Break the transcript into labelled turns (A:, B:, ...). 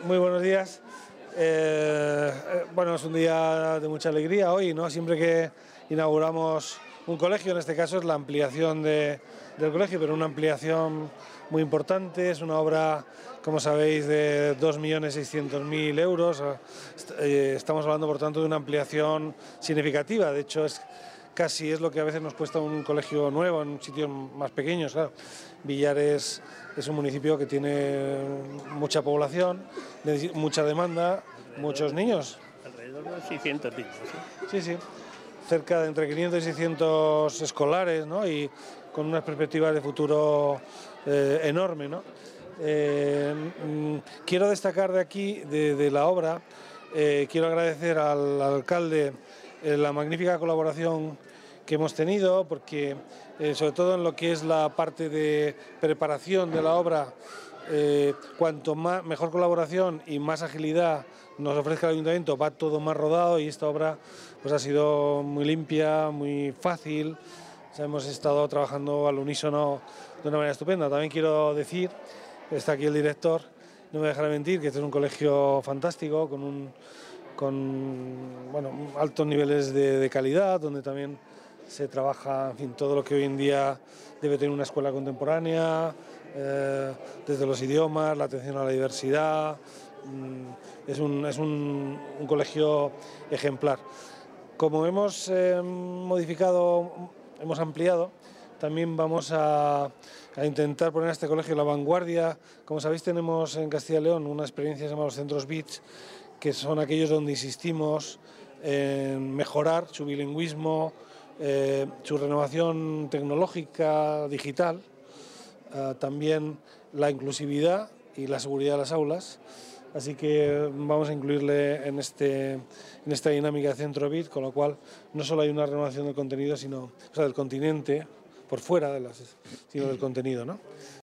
A: Muy buenos días. Bueno, es un día de mucha alegría hoy, ¿no? Siempre que inauguramos un colegio, en este caso es la ampliación del colegio, pero una ampliación muy importante. Es una obra, como sabéis, de 2.600.000 euros. Estamos hablando, por tanto, de una ampliación significativa. De hecho, casi es lo que a veces nos cuesta un colegio nuevo en sitios más pequeños. Claro. Villares es un municipio que tiene mucha población, mucha demanda, muchos niños.
B: Alrededor de 600 niños, ¿sí?
A: Sí, sí, cerca de entre 500 y 600 escolares, ¿no? Y con unas perspectivas de futuro enorme, ¿no? Quiero destacar de aquí, de la obra, quiero agradecer al alcalde la magnífica colaboración que hemos tenido, porque sobre todo en lo que es la parte de preparación de la obra, cuanto mejor colaboración y más agilidad nos ofrezca el ayuntamiento, va todo más rodado, y esta obra pues ha sido muy limpia, muy fácil. O sea, hemos estado trabajando al unísono de una manera estupenda. También quiero decir, está aquí el director, no me dejará mentir, que este es un colegio fantástico, con altos niveles de calidad, donde también se trabaja, en fin, todo lo que hoy en día debe tener una escuela contemporánea, desde los idiomas, la atención a la diversidad. Es un colegio ejemplar. Como hemos modificado, hemos ampliado, también vamos a intentar poner a este colegio en la vanguardia. Como sabéis, tenemos en Castilla y León una experiencia que se llama los centros BITS, que son aquellos donde insistimos en mejorar su bilingüismo, su renovación tecnológica, digital, también la inclusividad y la seguridad de las aulas. Así que vamos a incluirle en esta dinámica de Centro BIT, con lo cual no solo hay una renovación del contenido, del continente, por fuera sino del contenido, ¿no?